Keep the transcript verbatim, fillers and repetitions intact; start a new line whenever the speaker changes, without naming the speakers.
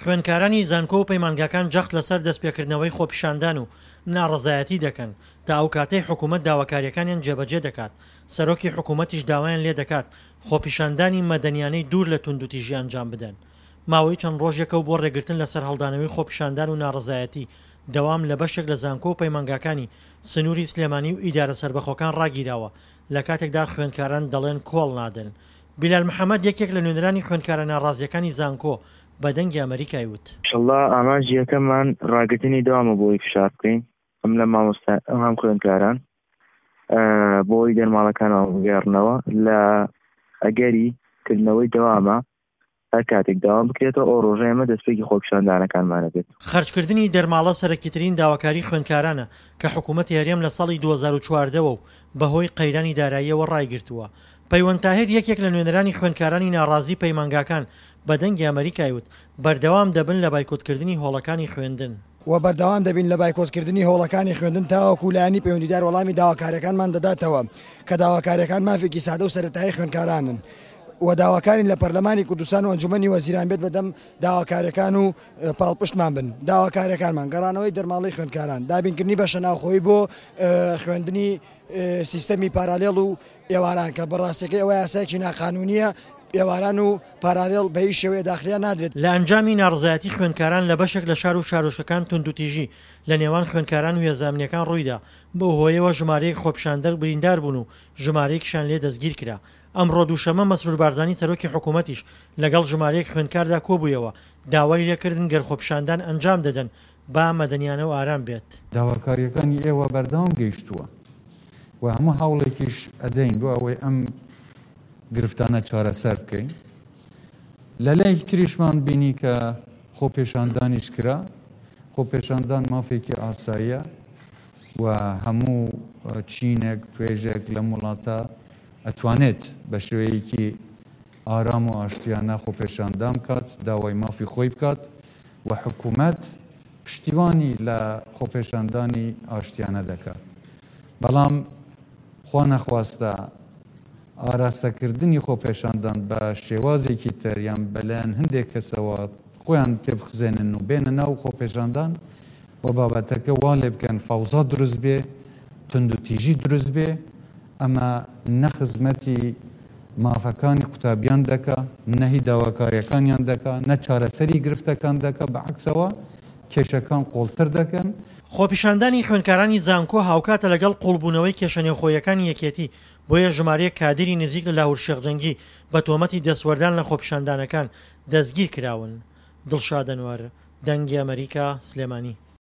خوێندکارانی زانکۆ و پەیمانگاکان جەخت لەسەر دەستپێکردنەوەی خۆپیشاندان و ناڕەزایەتی دەکەن تا ئەو کاتەی حکوومەت داواکاریەکانیان جێبەجێ دەکات. سەرۆکی حکوومەتیش داوایان لێ دەکات خۆپیشاندانی مەدەنیانەی دوور لە توندوتیژی ئەنجام بدەن. ماوەی چەند ڕۆژێکە و بۆ ڕێگرتن لەسەر هەڵدانەوەی خۆپیشاندان و ناڕەزایەتی دەوام لە بەشێک لە زانکۆ و پەیمانگاکانی سنووری سلێمانی و ئیدارە سەربەخۆکان ڕاگیراوە لە کاتێکدا خوێندکاران دەڵێن کۆڵ نادەن. بیلال محەممەد یەکێک لە نوێنەرانی خوێندکارە ناڕازیەکانی زانکۆ بە دەنگی ئەمریکای وت
ئینشەڵڵا ئاماژی یەکەممان ڕاگرتنی دەوامە بۆی فشار بکەین ئەم لە مامۆستا هەم خوێندکاران بۆی دەرماڵەکانەوە بگەڕنەوە لە ئەگەری کردنەوەی دەوامە هەر کاتێک داوام بکرێتەوە ئەو ڕۆژە ئێمە دەستپێکی خۆپیشاندانەکانمانە بێت.
خەرجکردنی دەرماڵە سەرەکیترین داواکاری خوێندکارانە کە حکوومەتی هەرێم لە ساڵی دوو هەزار و چواردەوە و بەهۆی قەیرانی داراییەوە ڕایگرتووە. پەیوەند تاهیر یەکێک لە نوێنەرانی خوێندکارانی ناڕازی پەیمانگاکان بە دەنگی ئەمریکای وت بەردەوام دەبن لە بایکۆتکردنی هۆڵەکانی خوێندن
و بەردەوام دەبین لە بایکۆتکردنی هۆڵەکانی خوێندن تاوەکو لایەنی پەیوەندیدار وەڵامی داواکاریەکانمان دەداتەوە کە داواکاریەکان مافێکی سادە و سەرەتایی خوێندکارانن و داواکارین لە پەرلەمانی کوردستان و ئەنجومەنی وەزیران بێت بەدەم داواکاریەکان و پاڵپشتمان بن. داواکاریەکانمان گەڕانەوەی دەرماڵی خوێندکاران، دابینکردنی بەشە ناوخۆیی بۆ خوێندنی سیستەمی پارالێڵ و ئێواران کە بەڕاستیەکەی ئەوە یاسایەکی ناقانونیە ئێواران و پارالێڵ بە هیچ شێوەیە داخلیان نادرێت.
لە ئەنجامی ناڕزایەتی خوێندکاران لە بەشێک لە شار و شارۆچکەکان توندوتیژی لە نێوان خوێندکاران و هێزانامنیەکان ڕوویدا بۆ هۆیەوە ژمارەیەک خۆپیشاندەر بریندار بوون و ژمارەیەکیشان لێ دەستگیر کرا. ئەمڕۆ دووشەمە مەسرور بارزانی سەرۆکی حکوومەتیش لەگەڵ ژمارەیەک خوێندکاردا کۆبوویەوە داوای لێکردن گەر خۆپیشاندان ئەنجام دەدەن با مەدەنیانە و ئارام بێت.
داواکاریەکانی ئێوە بەردەوام گەیشتووە و هەموو هەوڵێکیش ئەدەین بۆ ئەوەی ئەم گرفتانە چارەسەر بکەین. لە لایەکی تریشمان بینی کە خۆپیشاندانیش کرا. خۆپیشاندان مافێکی ئاساییە و هەموو چینێک توێژێک لە وڵاتە ئەتوانێت بە شێوەیەکی ئارام و ئاشتیانە خۆپیشاندان بکات، داوای مافی خۆی بکات و حکوومەت پشتیوانی لە خۆپیشاندانی ئاشتیانە دەکات. بەڵام خوا نەخواستە ئاراستەکردنی خۆپیشاندان بە شێوازێکی تر یان بەلایەن هەندێک کەسەوە خۆیان تێبخزێنن و بێنە ناو خۆپیشاندان و بابەتەکە وا لێ بکەن فەوزا دروست بێ، توندوتیژی دروست بێ، ئەمە نە خزمەتی مافەکانی قوتابیان دەکا، نەهی داواکاریەکانیان دەکا، نە چارەسەری گرفتەکان دەکا، بەعەکسەوە کێشەکان قوڵتر دەکەن.
خۆپیشاندانی خوێندکارانی زانکۆ هاوکاتە لەگەڵ قوڵبوونەوەی کێشەنێوخۆیەکانی یەکێتی بۆیە ژمارەیەک کادری نزیک لە لاهور شێخجەنگی بە تۆمەتی دەسوەردان لە خۆپیشاندانەکان دەستگیر کراون. دڵشاد ئەنوەر، دەنگی ئەمریکا، سلێمانی.